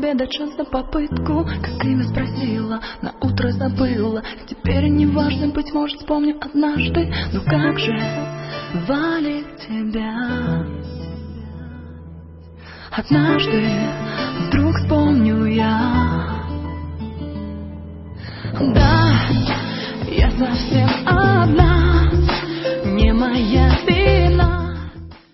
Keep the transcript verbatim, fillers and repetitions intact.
тебе дать шанс на попытку. Как имя спросила, на утро забыла. Теперь не важно, быть может, вспомню однажды. Но как же валит тебя. Однажды вдруг вспомню я. Да, я совсем одна, не моя